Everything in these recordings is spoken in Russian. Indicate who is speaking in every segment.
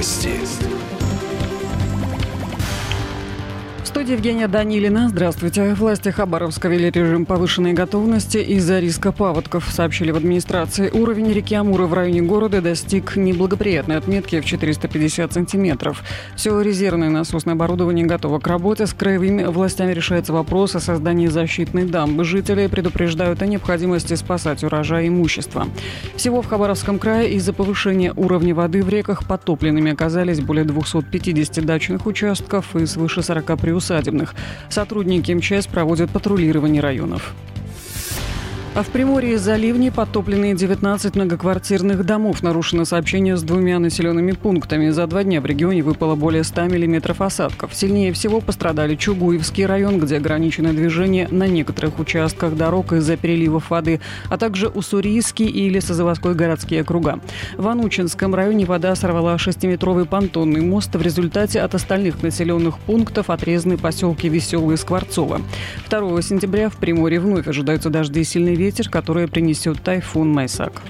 Speaker 1: Новости.
Speaker 2: В студии Евгения Данилина. Здравствуйте. Власти Хабаровска ввели режим повышенной готовности из-за риска паводков, сообщили в администрации. Уровень реки Амура в районе города достиг неблагоприятной отметки в 450 сантиметров. Все резервное насосное оборудование готово к работе. С краевыми властями решается вопрос о создании защитной дамбы. Жители предупреждают о необходимости спасать урожай и имущество. Всего в Хабаровском крае из-за повышения уровня воды в реках потопленными оказались более 250 дачных участков и свыше 40 приусадебных. Сотрудники МЧС проводят патрулирование районов. А в Приморье из-за ливней потоплены 19 многоквартирных домов. Нарушено сообщение с 2 населенными пунктами. За 2 дня в регионе выпало более 100 миллиметров осадков. Сильнее всего пострадали Чугуевский район, где ограничено движение на некоторых участках дорог из-за переливов воды, а также Уссурийский и Лесозаводской городские округа. В Анучинском районе вода сорвала 6-метровый понтонный мост. В результате от остальных населенных пунктов отрезаны поселки Веселые и Скворцово. 2 сентября в Приморье вновь ожидаются дожди и сильный ветер, который принесет тайфун Майсак.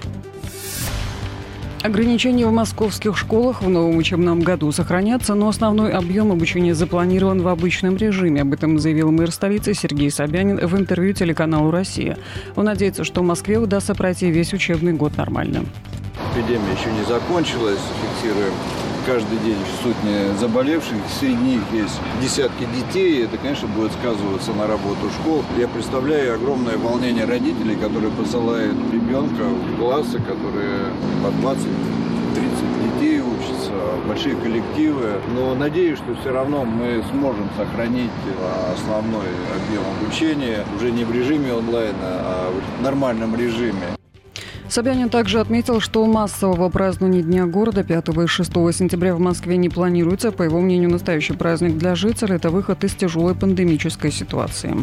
Speaker 2: Ограничения в московских школах в новом учебном году сохранятся, но основной объем обучения запланирован в обычном режиме. Об этом заявил мэр столицы Сергей Собянин в интервью телеканалу «Россия». Он надеется, что в Москве удастся пройти весь учебный год нормально.
Speaker 3: Эпидемия еще не закончилась, фиксируем каждый день сотни заболевших, среди них есть десятки детей, это, конечно, будет сказываться на работу школ. Я представляю огромное волнение родителей, которые посылают ребенка в классы, которые по 20-30 детей учатся, большие коллективы. Но надеюсь, что все равно мы сможем сохранить основной объем обучения уже не в режиме онлайн, а в нормальном режиме.
Speaker 2: Собянин также отметил, что массового празднования Дня города 5 и 6 сентября в Москве не планируется. По его мнению, настоящий праздник для жителей – это выход из тяжелой пандемической ситуации.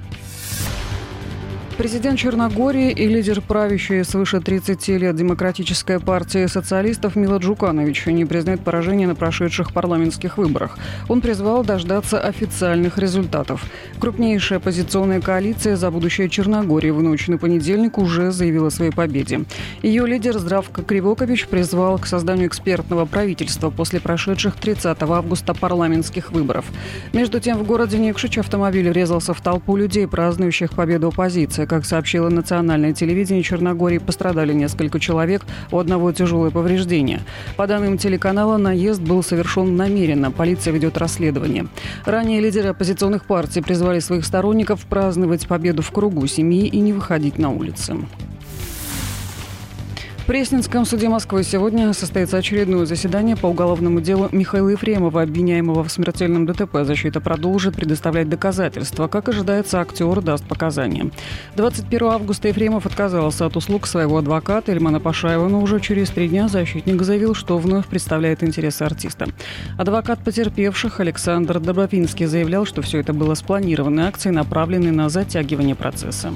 Speaker 2: Президент Черногории и лидер правящей свыше 30 лет Демократической партии социалистов Мило Джуканович не признает поражение на прошедших парламентских выборах. Он призвал дождаться официальных результатов. Крупнейшая оппозиционная коалиция «За будущее Черногории» в ночь на понедельник уже заявила о своей победе. Ее лидер Здравко Кривокович призвал к созданию экспертного правительства после прошедших 30 августа парламентских выборов. Между тем, в городе Никшич автомобиль врезался в толпу людей, празднующих победу оппозиции. Как сообщило национальное телевидение Черногории, пострадали несколько человек, у одного тяжелые повреждения. По данным телеканала, наезд был совершен намеренно. Полиция ведет расследование. Ранее лидеры оппозиционных партий призвали своих сторонников праздновать победу в кругу семьи и не выходить на улицы. В Пресненском суде Москвы сегодня состоится очередное заседание по уголовному делу Михаила Ефремова, обвиняемого в смертельном ДТП. Защита продолжит предоставлять доказательства. Как ожидается, актер даст показания. 21 августа Ефремов отказался от услуг своего адвоката Ильмана Пашаева, но уже через 3 дня защитник заявил, что вновь представляет интересы артиста. Адвокат потерпевших Александр Добровинский заявлял, что все это было спланированной акцией, направленной на затягивание процесса.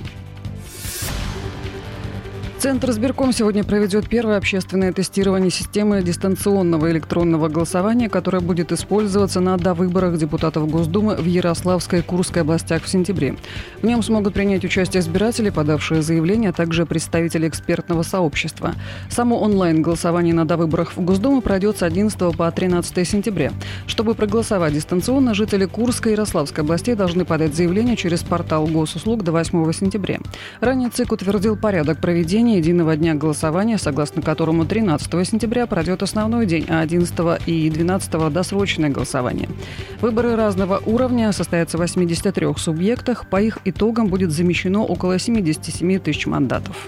Speaker 2: Центр избирком сегодня проведет первое общественное тестирование системы дистанционного электронного голосования, которое будет использоваться на довыборах депутатов Госдумы в Ярославской и Курской областях в сентябре. В нем смогут принять участие избиратели, подавшие заявления, а также представители экспертного сообщества. Само онлайн-голосование на довыборах в Госдуму пройдет с 11 по 13 сентября. Чтобы проголосовать дистанционно, жители Курской и Ярославской областей должны подать заявление через портал госуслуг до 8 сентября. Ранее ЦИК утвердил порядок проведения единого дня голосования, согласно которому 13 сентября пройдет основной день, а 11 и 12 досрочное голосование. Выборы разного уровня состоятся в 83 субъектах. По их итогам будет замещено около 77 тысяч мандатов.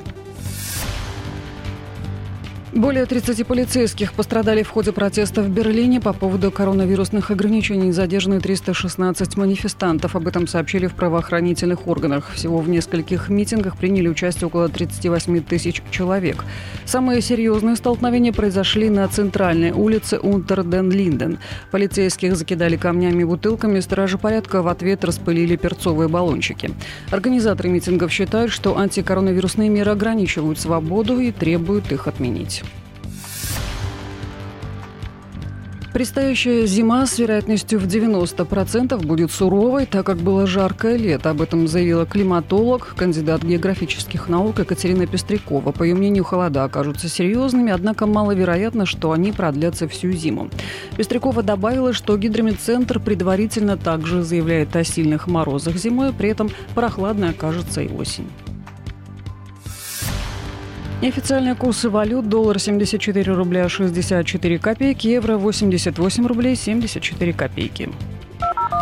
Speaker 2: Более 30 полицейских пострадали в ходе протеста в Берлине по поводу коронавирусных ограничений. Задержаны 316 манифестантов. Об этом сообщили в правоохранительных органах. Всего в нескольких митингах приняли участие около 38 тысяч человек. Самые серьезные столкновения произошли на центральной улице Унтер-ден-Линден. Полицейских закидали камнями и бутылками. Стражи порядка в ответ распылили перцовые баллончики. Организаторы митингов считают, что антикоронавирусные меры ограничивают свободу и требуют их отменить. Предстоящая зима с вероятностью в 90% будет суровой, так как было жаркое лето. Об этом заявила климатолог, кандидат географических наук Екатерина Пестрякова. По ее мнению, холода окажутся серьезными, однако маловероятно, что они продлятся всю зиму. Пестрякова добавила, что гидрометцентр предварительно также заявляет о сильных морозах зимой, при этом прохладной окажется и осень. Неофициальные курсы валют: доллар 74 рубля 64 копейки, евро 88 рублей 74 копейки.